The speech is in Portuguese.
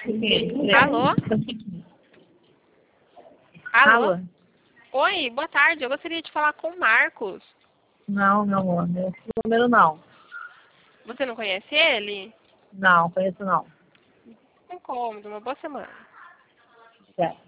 Alô? Alô? Alô? Oi, boa tarde. Eu gostaria de falar com o Marcos. Não, meu amor, esse número não. Você não conhece ele? Não, conheço não. Incômodo, uma boa semana. Certo.